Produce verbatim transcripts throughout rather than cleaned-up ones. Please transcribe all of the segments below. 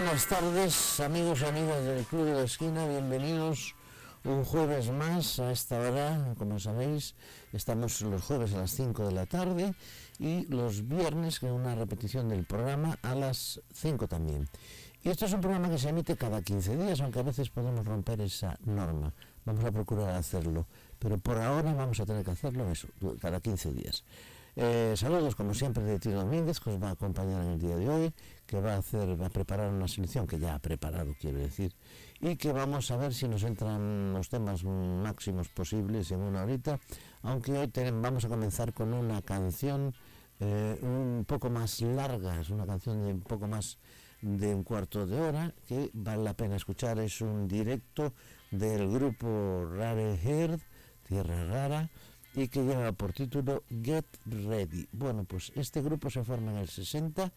buenas tardes, amigos y amigas del Club de la Esquina, bienvenidos un jueves más a esta hora. Como sabéis, estamos los jueves a las cinco de la tarde y los viernes con una repetición del programa a las cinco también. Y esto es un programa que se emite cada quince días, aunque a veces podemos romper esa norma. Vamos a procurar hacerlo, pero por ahora vamos a tener que hacerlo eso, cada quince días. Eh, saludos como siempre de Tito Domínguez, que os va a acompañar en el día de hoy, que va a hacer, va a preparar una selección que ya ha preparado, quiero decir, y que vamos a ver si nos entran los temas máximos posibles en una horita, aunque hoy tenemos, vamos a comenzar con una canción eh, un poco más larga, es una canción de un poco más de un cuarto de hora, que vale la pena escuchar. Es un directo del grupo Rare Earth, Tierra Rara, y que lleva por título Get Ready. Bueno, pues este grupo se forma en el sesenta,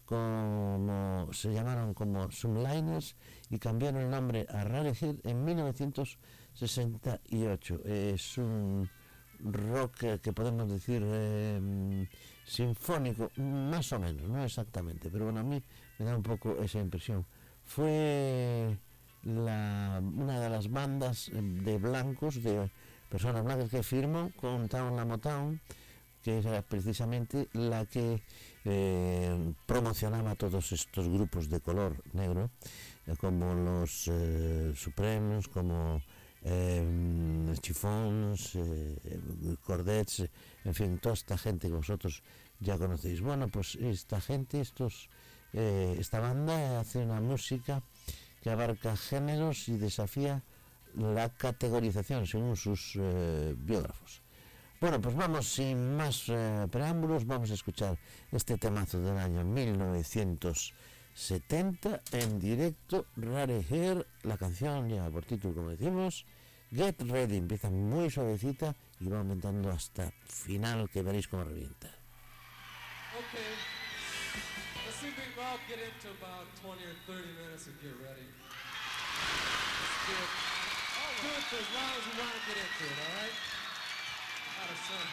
como se llamaron como Subliners, y cambiaron el nombre a Rare Earth en mil novecientos sesenta y ocho. Es un rock que podemos decir eh, sinfónico, más o menos, no exactamente, pero bueno, a mí me da un poco esa impresión. Fue la, una de las bandas de blancos, de personas blancas que firmó con Town La Motown, que era precisamente la que eh, promocionaba todos estos grupos de color negro, eh, como los eh, Supremes, como eh, Chiffons, eh, Cordets, en fin, toda esta gente que vosotros ya conocéis. Bueno, pues esta gente, estos, eh, esta banda hace una música que abarca géneros y desafía la categorización según sus eh, biógrafos. Bueno, pues vamos sin más eh, preámbulos, vamos a escuchar este temazo del año mil novecientos setenta en directo, Rare Earth. La canción lleva por título, como decimos, Get Ready. Empieza muy suavecita y va aumentando hasta final, que veréis cómo revienta. Okay, let's see if we can all get into about twenty or thirty minutes and get ready. Let's do it. Do it for as long as you want to get into it, all right? Out of sun.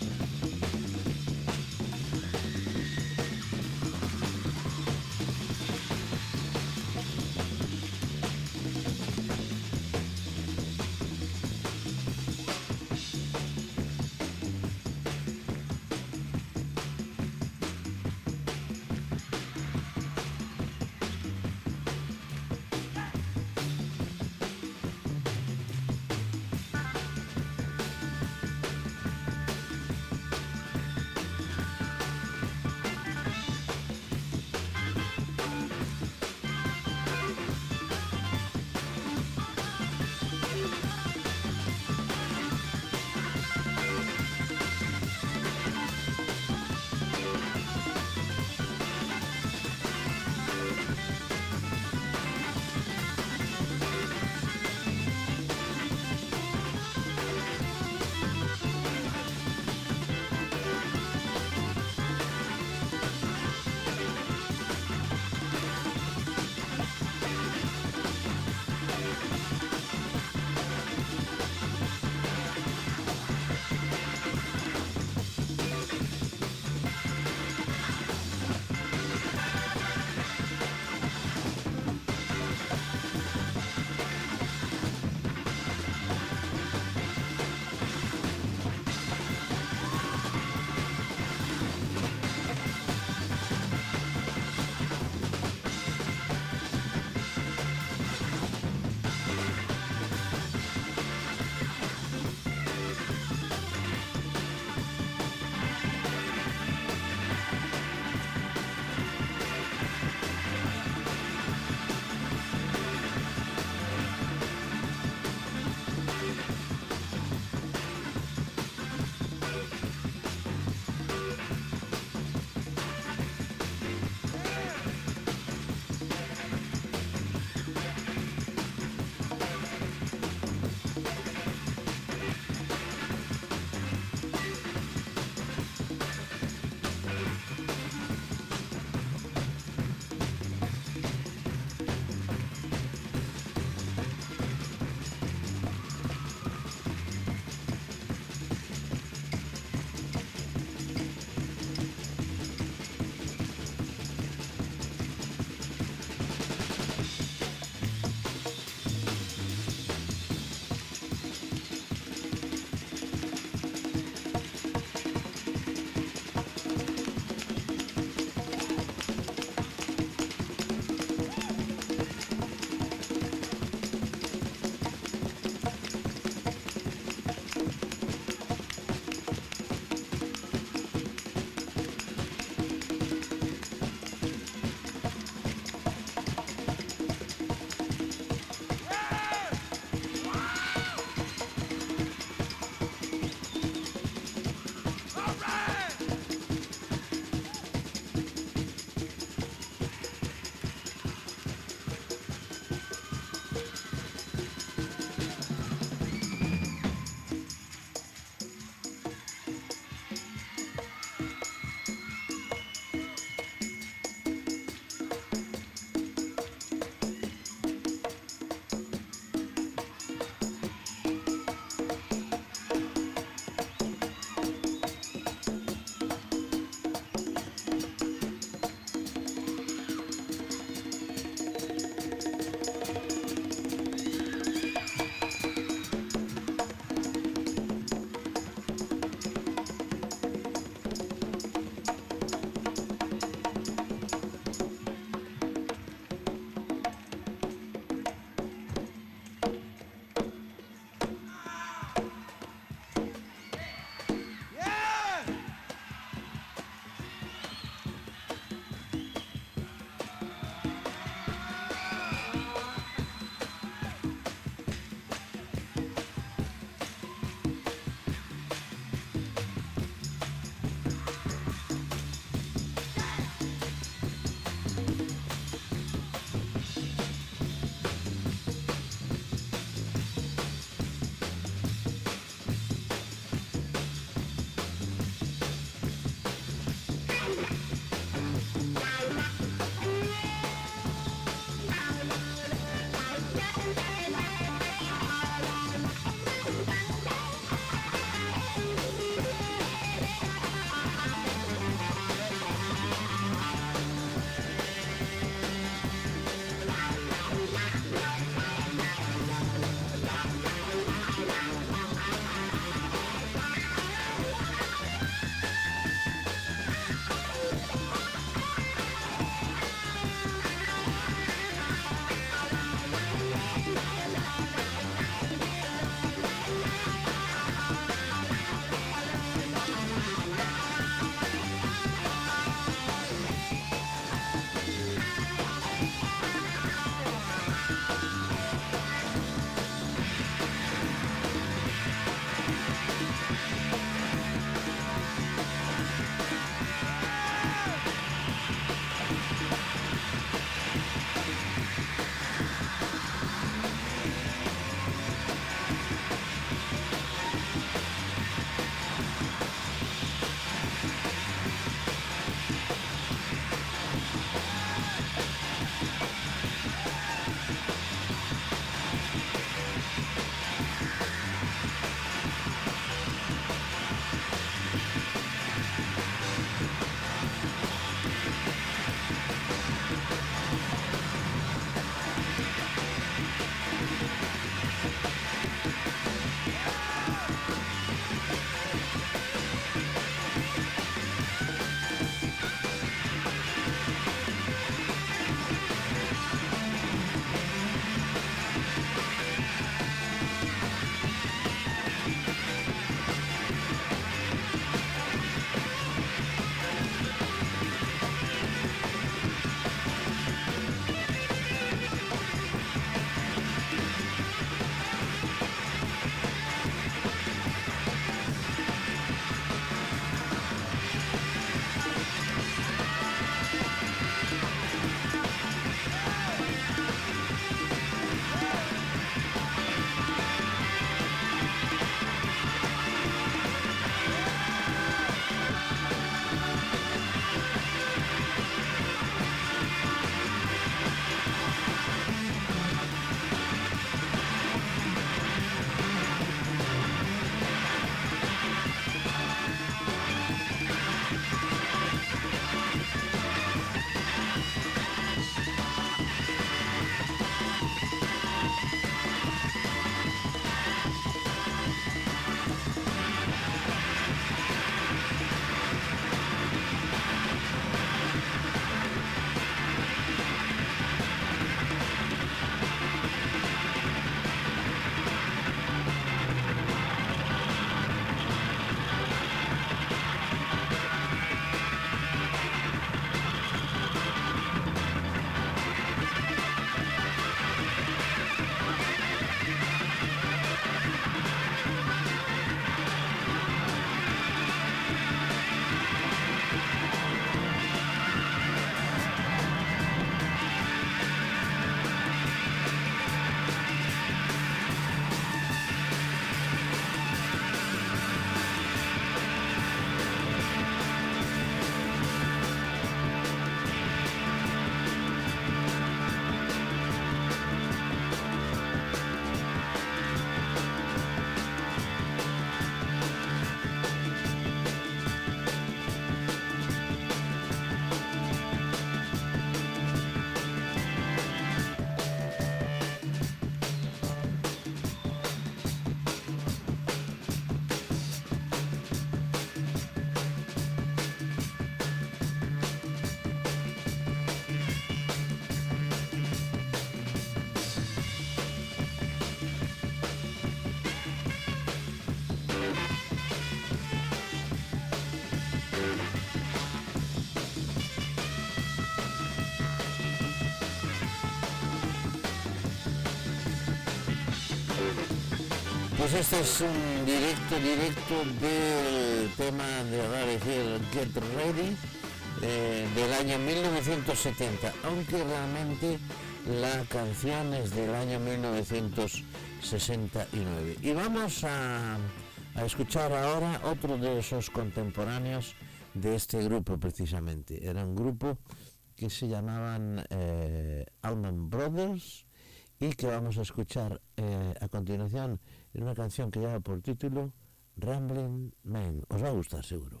Pues este es un directo, directo del tema de Radiohead, Get Ready, eh, del año mil novecientos setenta, aunque realmente la canción es del año mil novecientos sesenta y nueve. Y vamos a, a escuchar ahora otro de esos contemporáneos de este grupo precisamente. Era un grupo que se llamaban eh, Allman Brothers y que vamos a escuchar eh, a continuación en una canción que lleva por título Ramblin' Man. Os va a gustar seguro.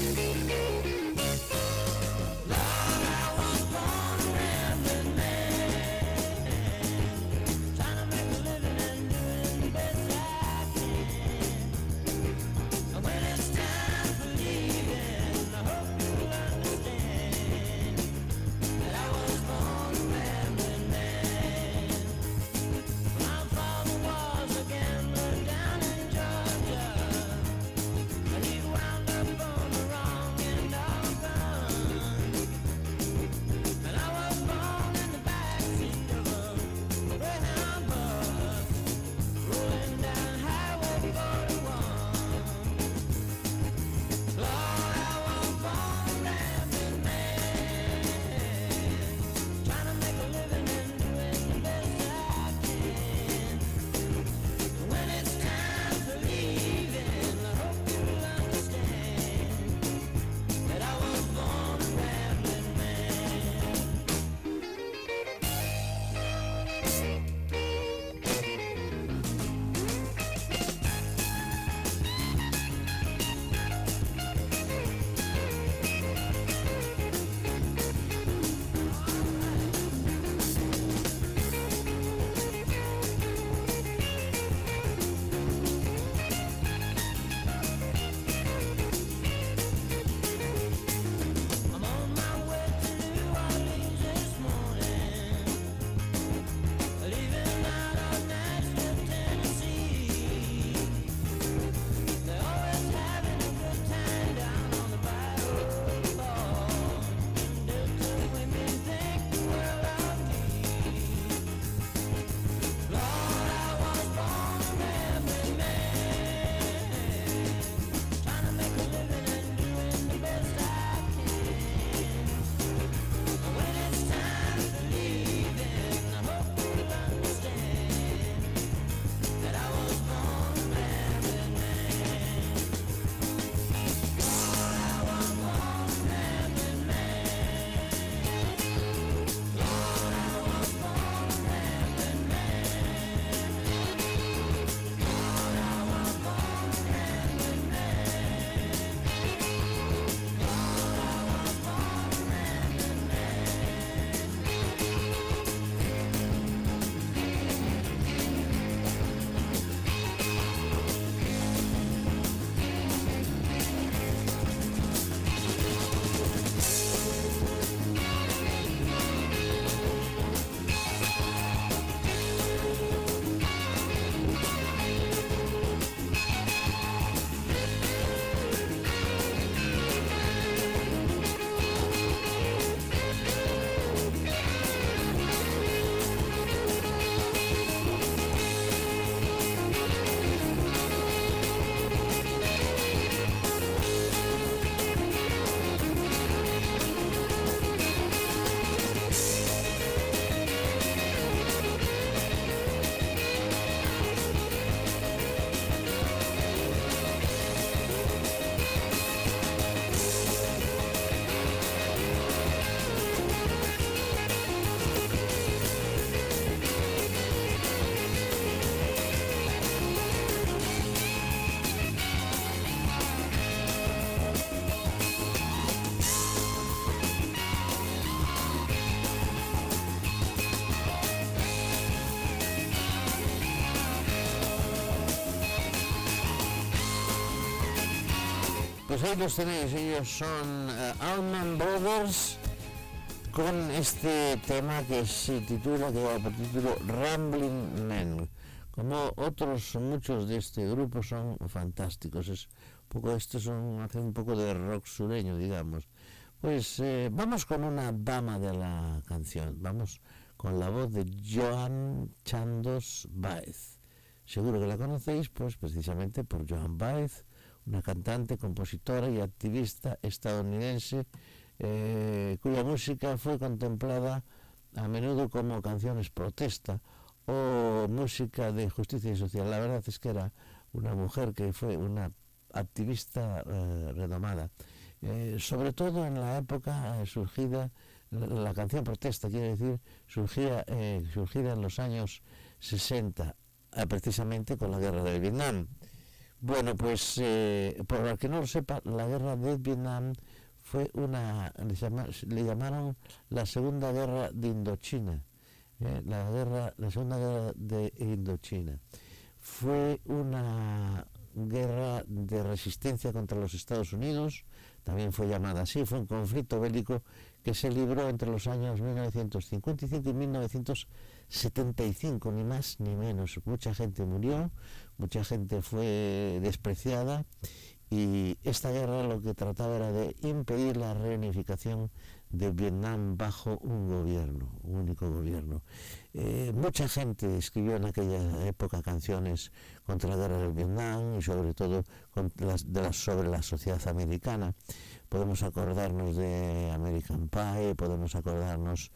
Pues ahí los tenéis, ellos son uh, Allman Brothers con este tema que se titula, que lleva por título Ramblin' Man. Como otros muchos de este grupo son fantásticos, es un poco, estos son, hacen un poco de rock sureño, digamos. Pues eh, vamos con una dama de la canción, vamos con la voz de Joan Chandos Baez. seguro que la conocéis, pues precisamente por Joan Baez, una cantante, compositora y activista estadounidense eh, cuya música fue contemplada a menudo como canciones protesta o música de justicia social. La verdad es que era una mujer que fue una activista eh, renomada, eh, sobre todo en la época eh, surgida, la, la canción protesta, quiere decir, surgía, eh, surgida en los años sesenta, eh, precisamente con la guerra de Vietnam. Bueno, pues, eh, por el que no lo sepa, la guerra de Vietnam fue una, le, llama, le llamaron la Segunda Guerra de Indochina, eh, la, guerra, la Segunda Guerra de Indochina. Fue una guerra de resistencia contra los Estados Unidos, también fue llamada así, fue un conflicto bélico que se libró entre los años mil novecientos cincuenta y cinco y mil novecientos setenta y cinco, ni más ni menos. Mucha gente murió, mucha gente fue despreciada, y esta guerra lo que trataba era de impedir la reunificación de Vietnam bajo un gobierno, un único gobierno. Eh, mucha gente escribió en aquella época canciones contra la guerra del Vietnam y sobre todo contra las, de las, sobre la sociedad americana. Podemos acordarnos de American Pie, podemos acordarnos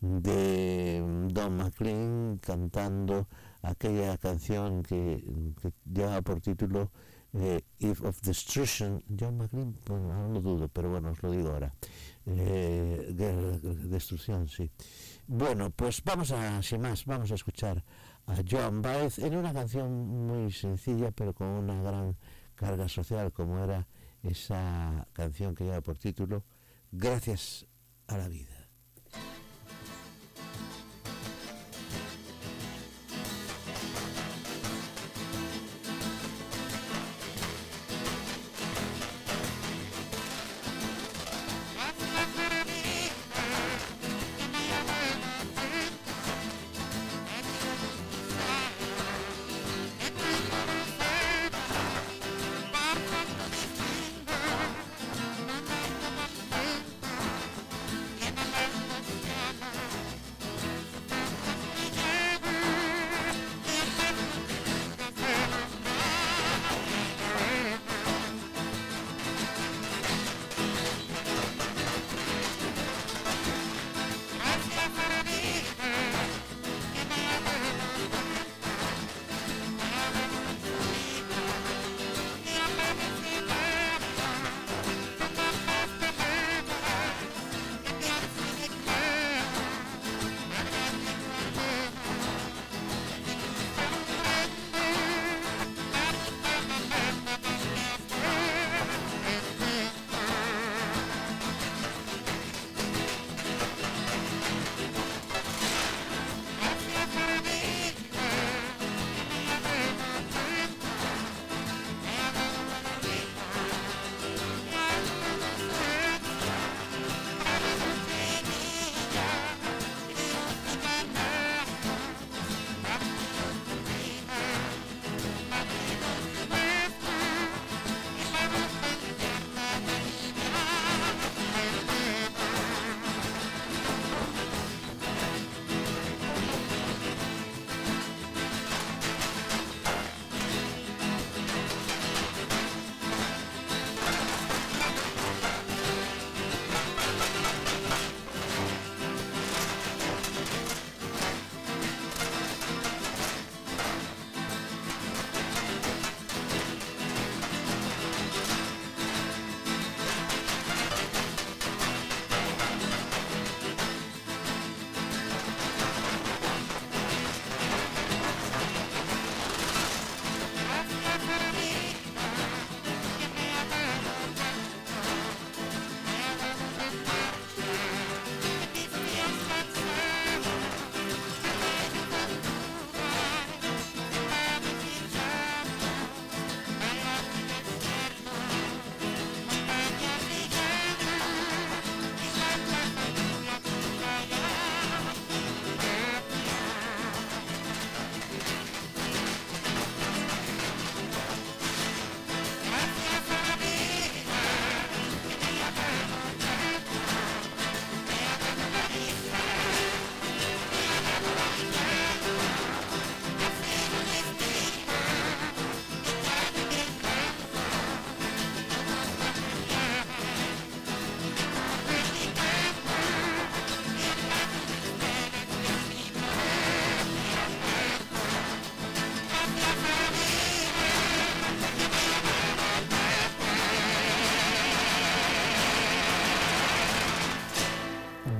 de Don McLean cantando aquella canción que, que llevaba por título eh, Eve of Destruction. John McLean, bueno, no lo dudo, pero bueno, os lo digo ahora. Eh, guerra, destrucción, sí. Bueno, pues vamos a, sin más, vamos a escuchar a Joan Baez en una canción muy sencilla, pero con una gran carga social, como era esa canción que lleva por título Gracias a la vida. Thank you.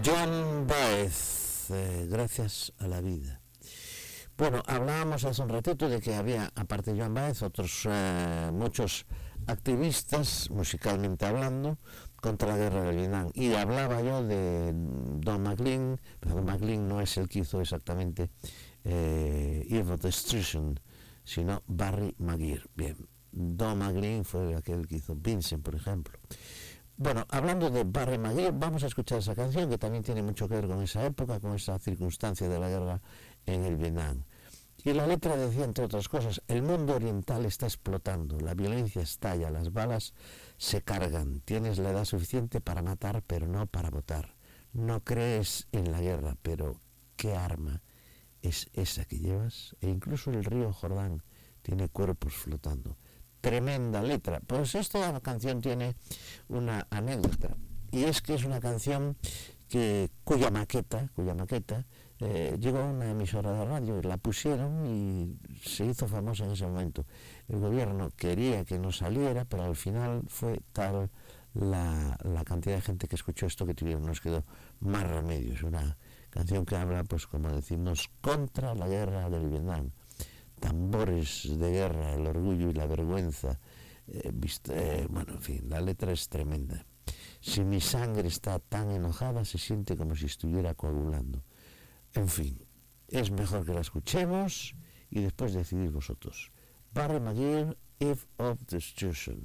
Joan Baez, eh, gracias a la vida. Bueno, hablábamos hace un ratito de que había, aparte de Joan Baez, otros eh, muchos activistas, musicalmente hablando, contra la guerra del Vietnam. Y hablaba yo de Don McLean, pero Don McLean no es el que hizo exactamente eh, Eve of Destruction, sino Barry McGuire. Bien, Don McLean fue aquel que hizo Vincent, por ejemplo. Bueno, hablando de Barry McGuire, vamos a escuchar esa canción que también tiene mucho que ver con esa época, con esa circunstancia de la guerra en el Vietnam. Y la letra decía, entre otras cosas, el mundo oriental está explotando, la violencia estalla, las balas se cargan, tienes la edad suficiente para matar, pero no para votar. No crees en la guerra, pero ¿qué arma es esa que llevas? E incluso el río Jordán tiene cuerpos flotando. Tremenda letra. Pues esta canción tiene una anécdota, y es que es una canción que, cuya maqueta, cuya maqueta eh, llegó a una emisora de radio, la pusieron y se hizo famosa en ese momento. El gobierno quería que no saliera, pero al final fue tal la, la cantidad de gente que escuchó esto que tuvieron, nos quedó más remedio. Es una canción que habla, pues como decimos, contra la guerra del Vietnam. Tambores de guerra, el orgullo y la vergüenza, eh, viste, eh, bueno, en fin, la letra es tremenda. Si mi sangre está tan enojada, se siente como si estuviera coagulando. En fin, es mejor que la escuchemos y después decidís vosotros. Barry McGuire, Eve of Destruction.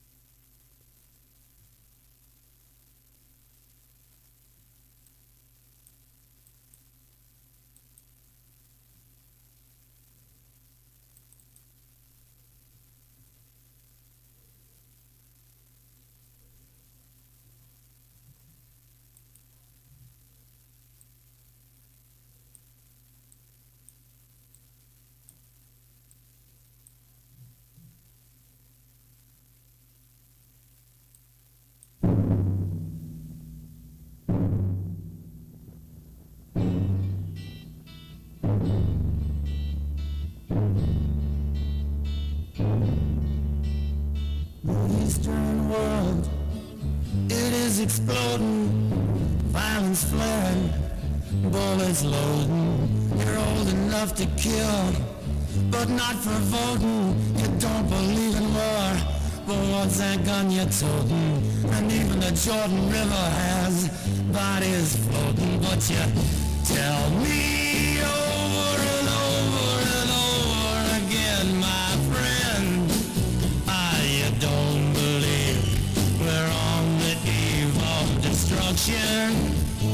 Eastern world, it is exploding, violence flaring, bullets loading. You're old enough to kill, but not for voting. You don't believe in war, but what's that gun you're toting? And even the Jordan River has bodies floating. But you tell me over and over and over again, my friend, ah, you don't believe we're on the eve of destruction.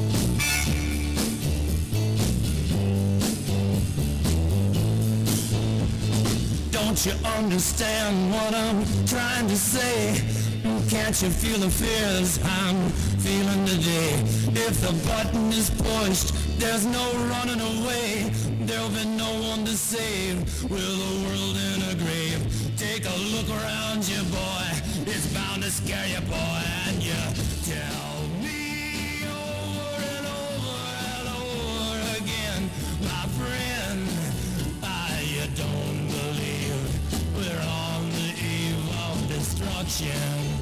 Don't you understand what I'm trying to say? Can't you feel the fears I'm feeling today? If the button is pushed, there's no running away. There'll be no one to save with the world in a grave. Take a look around you, boy. It's bound to scare you, boy. And you tell me over and over and over again, my friend, ah, you don't believe we're on the eve of destruction.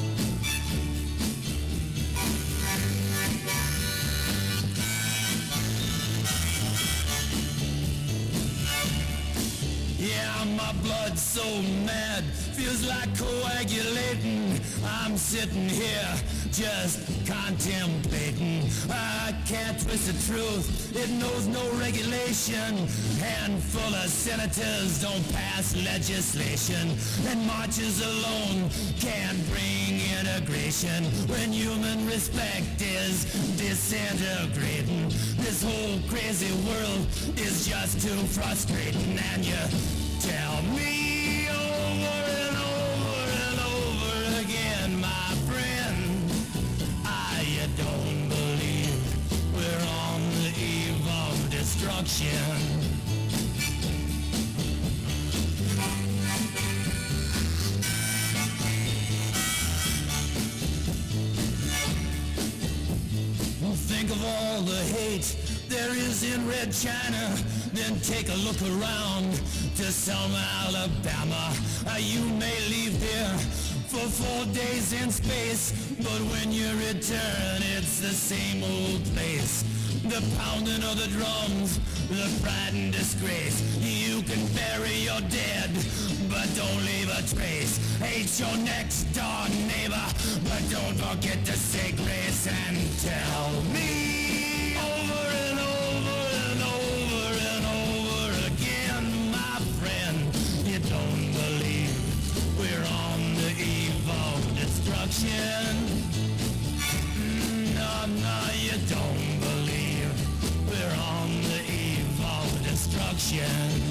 Yeah, my blood's so mad, feels like coagulating. I'm sitting here just contemplating. I can't twist the truth, it knows no regulation. Handful of senators don't pass legislation, and marches alone can't bring integration. When human respect is disintegrating, this whole crazy world is just too frustrating. And you tell me over and over and over again, my friend, ah, you don't believe we're on the eve of destruction. Think of all the hate there is in Red China, then take a look around to Selma, Alabama. Uh, you may leave here for four days in space, but when you return, it's the same old place. The pounding of the drums, the pride and disgrace. You can bury your dead, but don't leave a trace. Hate your next door neighbor, but don't forget to say grace and tell me over and over and over and over again, my friend, you don't believe we're on the eve of destruction. No, no, you don't believe we're on the eve of destruction.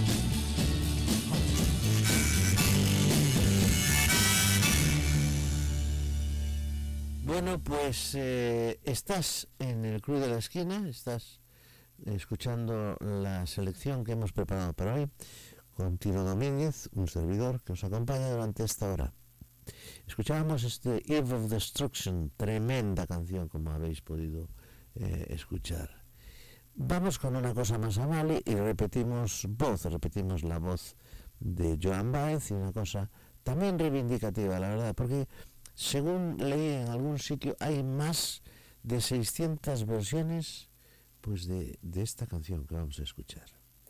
Bueno, pues eh, estás en el Club de la Esquina, estás escuchando la selección que hemos preparado para hoy con Tino Domínguez, un servidor que os acompaña durante esta hora. Escuchábamos este Eve of Destruction, tremenda canción como habéis podido eh, escuchar. Vamos con una cosa más amable y repetimos voz, repetimos la voz de Joan Baez y una cosa también reivindicativa, la verdad, porque según leí en algún sitio hay más de seiscientas versiones pues de, de esta canción que vamos a escuchar.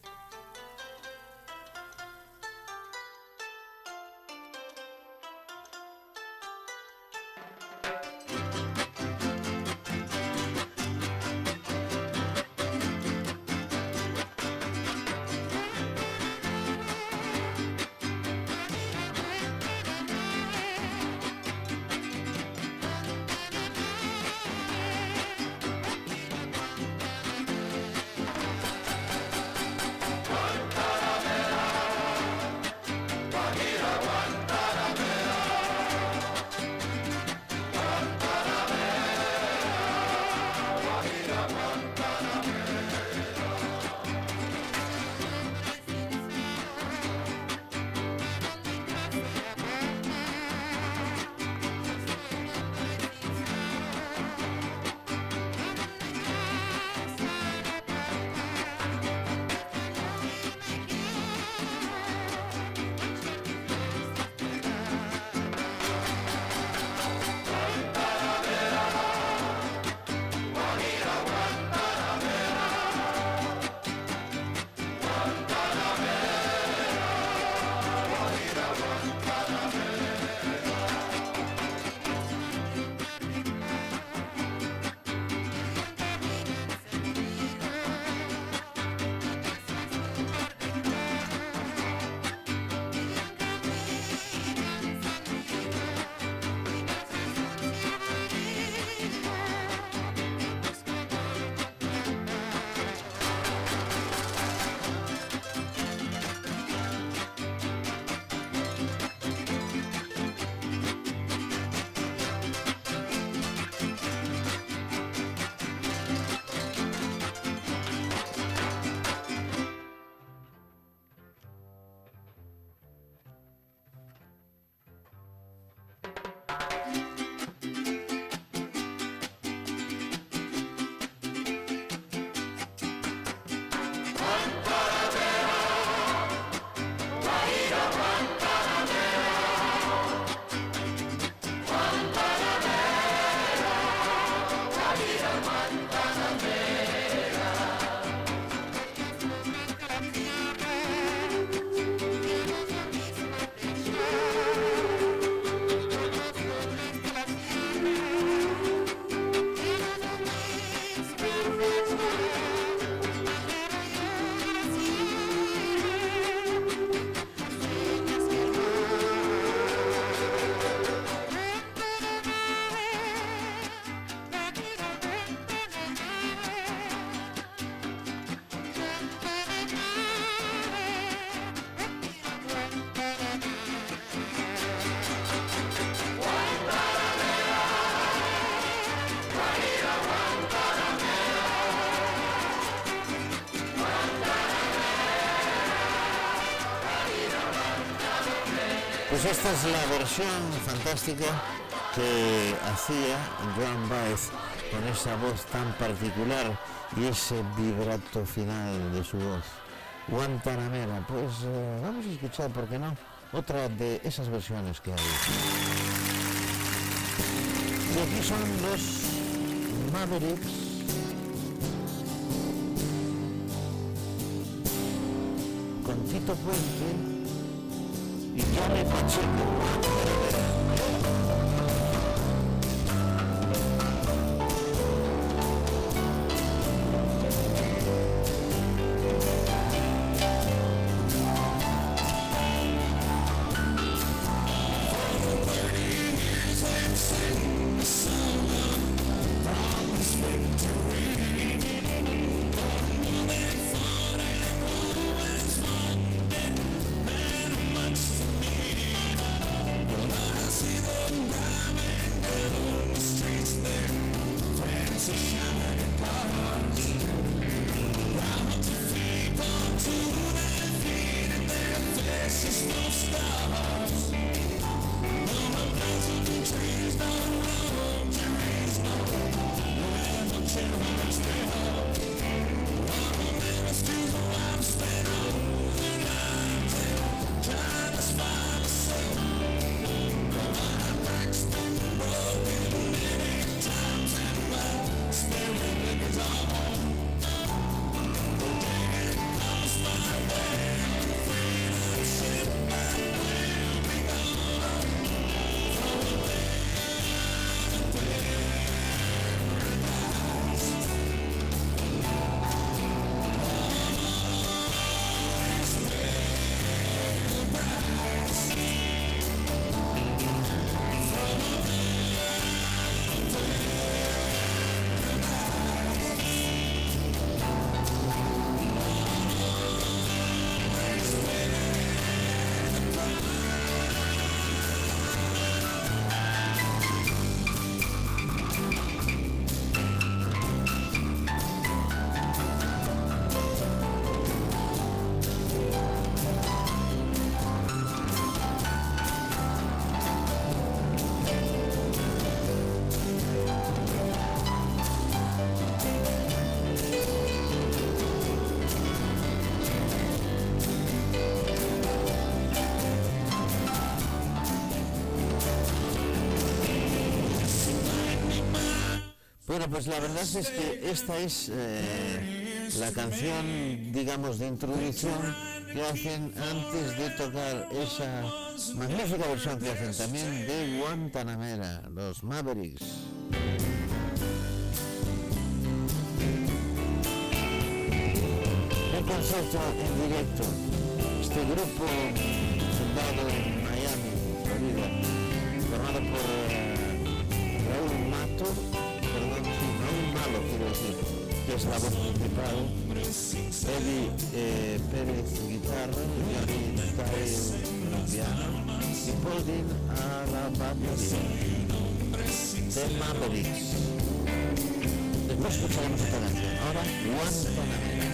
Pues esta es la versión fantástica que hacía Joan Baez con esa voz tan particular y ese vibrato final de su voz. Guantanamera, pues eh, vamos a escuchar, ¿por qué no? otra de esas versiones que hay. Y aquí son los Mavericks, con Tito Puente y Johnny Pacheco. Bueno, pues la verdad es que esta es eh, la canción, digamos, de introducción que hacen antes de tocar esa magnífica versión que hacen también de Guantanamera, los Mavericks. El concierto en directo, este grupo fundado en Miami, Florida, formado por eh, Raúl Mato, perdón, sí, Raúl Malo quiero decir, que es la voz principal, Eddie eh, Pérez guitarra, Johnny Tail piano y Paul Dean a la batería. The Mavericks. Después escucharemos esta canción. Ahora Guantanamera.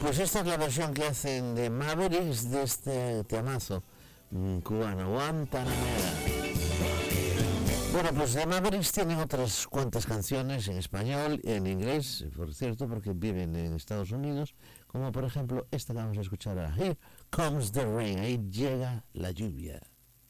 pues esta es la versión que hacen de Mavericks de este temazo mm, cubano, Guantanamera. Bueno, pues de Mavericks tienen otras cuantas canciones en español, en inglés, por cierto, porque viven en Estados Unidos, como por ejemplo esta que vamos a escuchar ahora, Here Comes the Rain, ahí llega la lluvia.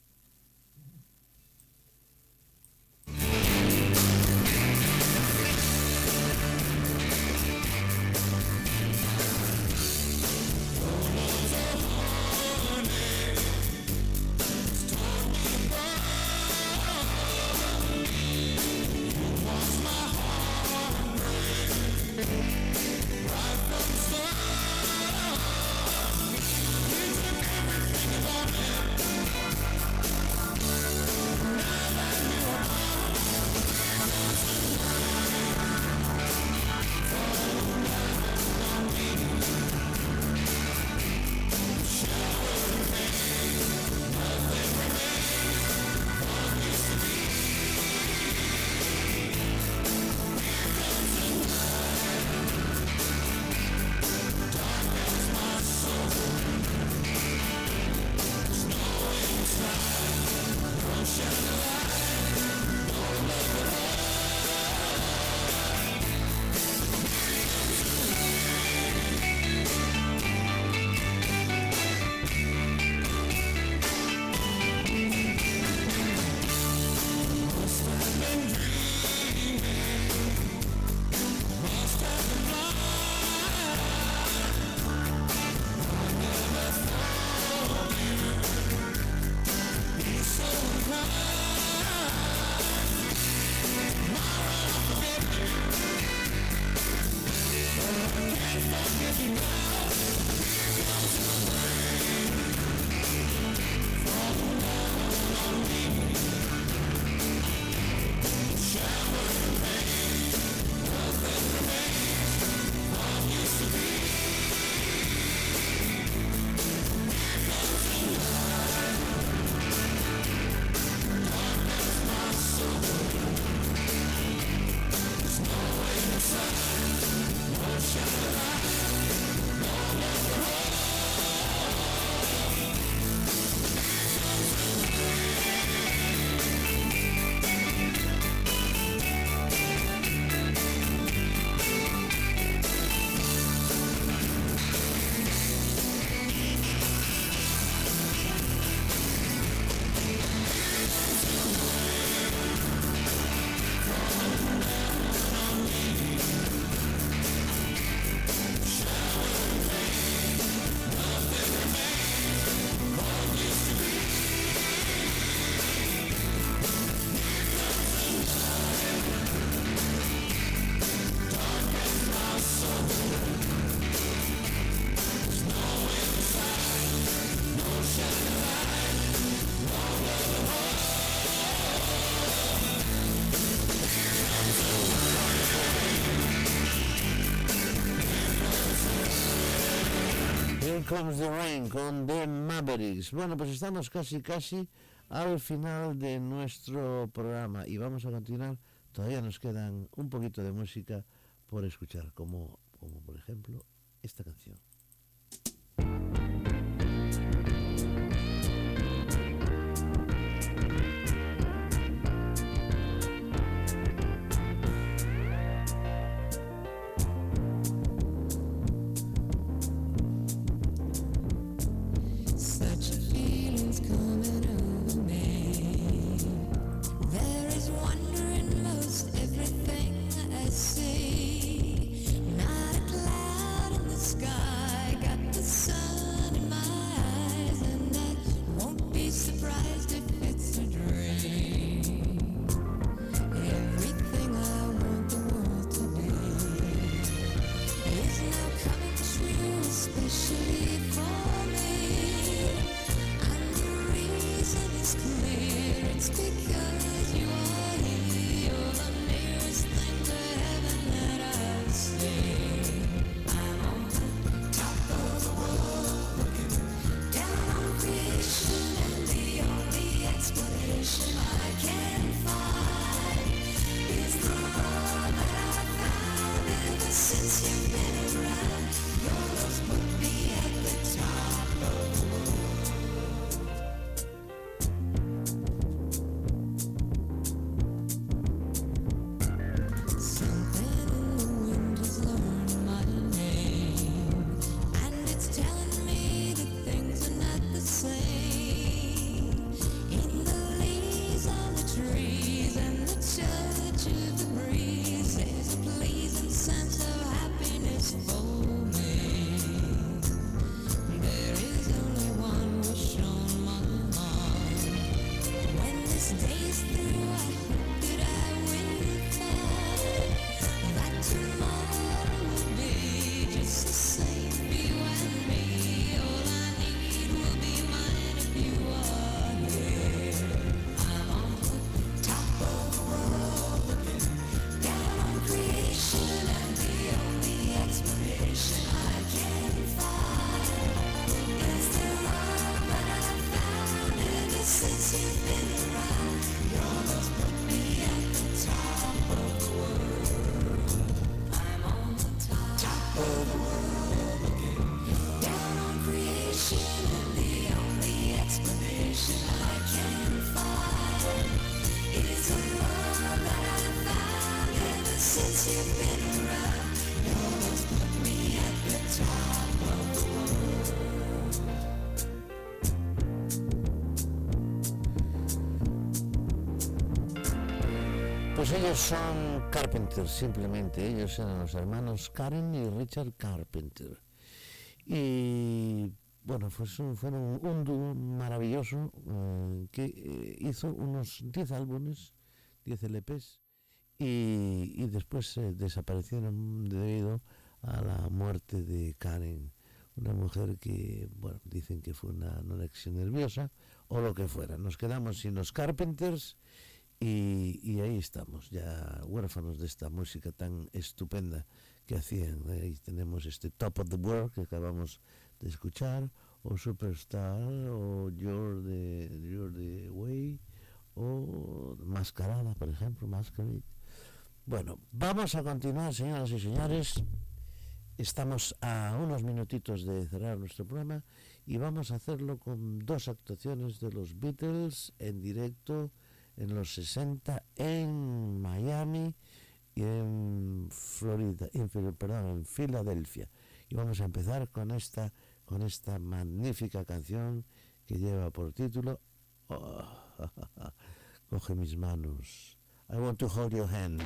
Here Comes the Rain con The Mavericks. Bueno, pues estamos casi casi al final de nuestro programa y vamos a continuar. Todavía nos quedan un poquito de música por escuchar, como, como por ejemplo esta canción. See, not a cloud in the sky, got the sun. Pues ellos son Carpenter, simplemente. Ellos eran los hermanos Karen y Richard Carpenter. Y bueno, pues fueron un dúo maravilloso eh, que eh, hizo unos diez álbumes, diez L Pes, y, y después eh, desaparecieron debido a la muerte de Karen, una mujer que, bueno, dicen que fue una anorexia nerviosa o lo que fuera. Nos quedamos sin los Carpenters. Y, y ahí estamos, ya huérfanos de esta música tan estupenda que hacían. Ahí tenemos este Top of the World que acabamos de escuchar, o Superstar, o You're the, You're the Way, o Mascarada, por ejemplo, Masquerade. Bueno, vamos a continuar, señoras y señores. Estamos a unos minutitos de cerrar nuestro programa y vamos a hacerlo con dos actuaciones de los Beatles en directo en los sesenta en Miami y en Florida, en, perdón, en Filadelfia. Y vamos a empezar con esta, con esta magnífica canción que lleva por título oh, Coge mis manos. I want to hold your hand.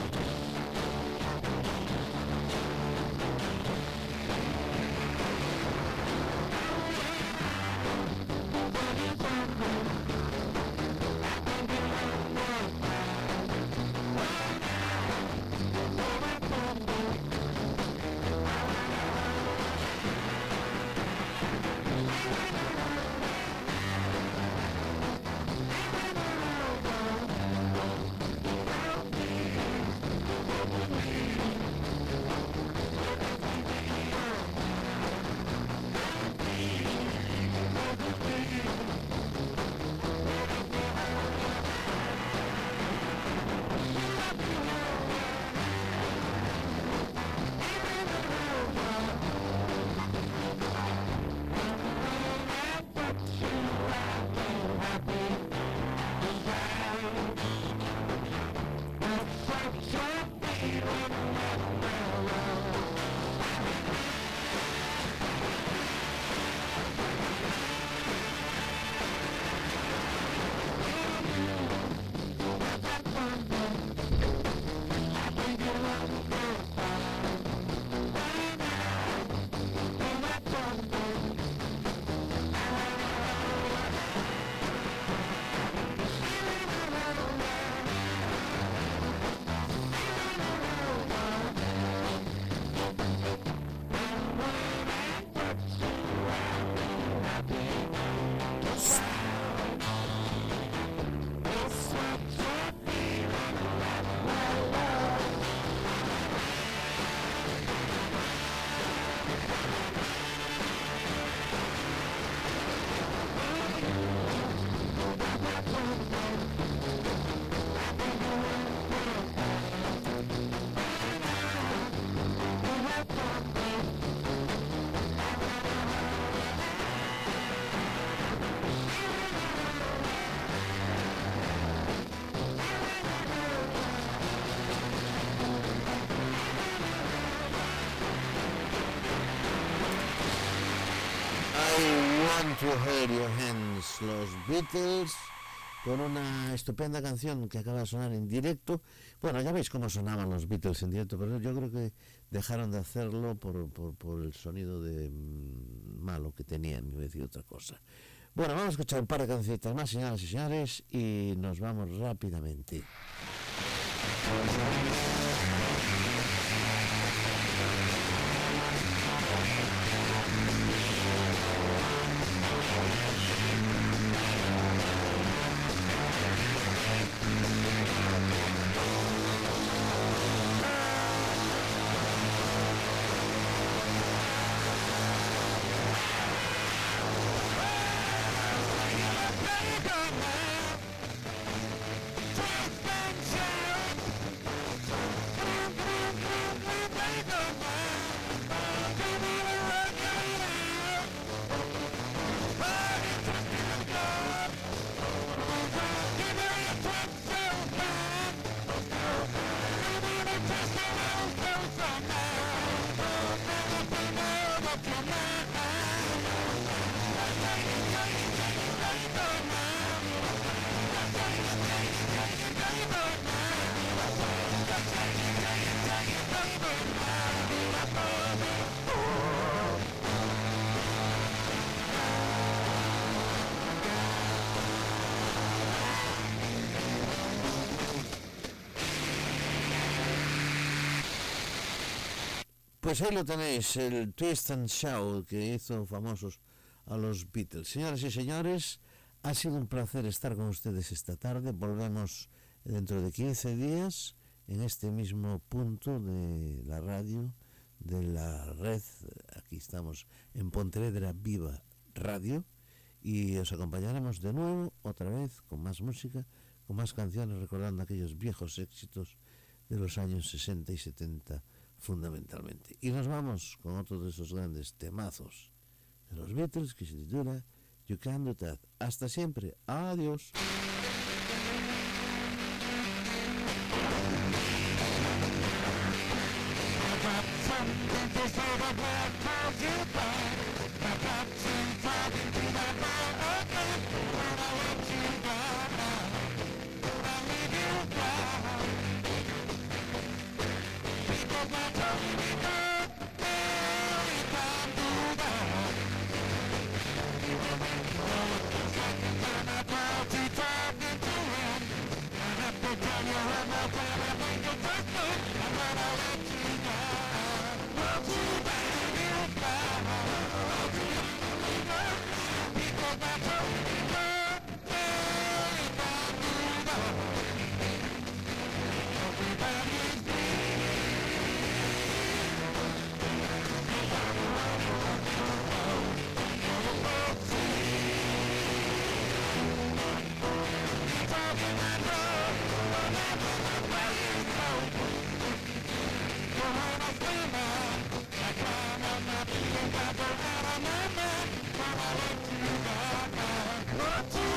To Hold Your Hands, los Beatles, con una estupenda canción que acaba de sonar en directo. Bueno, ya veis cómo sonaban los Beatles en directo, pero yo creo que dejaron de hacerlo por, por, por el sonido de mmm, malo que tenían, iba a decir otra cosa. Bueno, vamos a escuchar un par de canciones más, señoras y señores, y nos vamos rápidamente. Come on. Pues ahí lo tenéis, el Twist and Shout que hizo famosos a los Beatles. Señoras y señores, ha sido un placer estar con ustedes esta tarde. Volvemos dentro de quince días en este mismo punto de la radio, de la red. Aquí estamos en Pontevedra Viva Radio y os acompañaremos de nuevo otra vez con más música, con más canciones, recordando aquellos viejos éxitos de los años sesenta y setenta fundamentalmente. Y nos vamos con otro de esos grandes temazos de los Beatles que se titula You Can Do That. Hasta siempre. Adiós. What